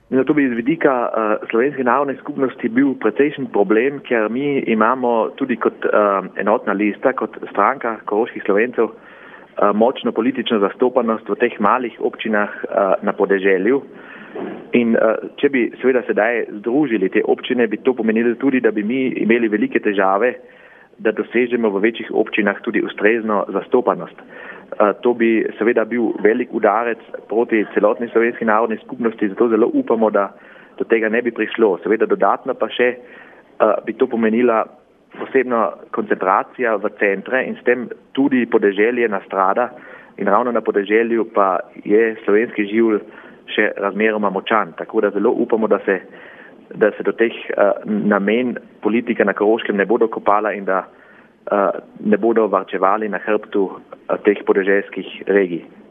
To bi iz vidika slovenske narodne skupnosti bil precejšen problem, ker mi imamo tudi kot enotna lista, kot stranka koroških Slovencev, močno politično zastopanost v teh malih občinah na podeželju. In če bi seveda sedaj združili te občine, bi to pomenilo tudi, da bi mi imeli velike težave, da dosežemo v večjih občinah tudi ustrezno zastopanost. To bi seveda bil velik udarec proti celotni slovenski narodni skupnosti, zato zelo upamo, da do tega ne bi prišlo. Seveda dodatno pa še bi to pomenila posebno koncentracija v centre in s tem tudi podeželje nastrada in ravno na podeželju pa je slovenski živelj še razmeroma močan. Tako da zelo upamo, da se do teh namen politika na Koroškem ne bodo kopala in da ne bodo varčevali na hrbtu teh podeželskih regij.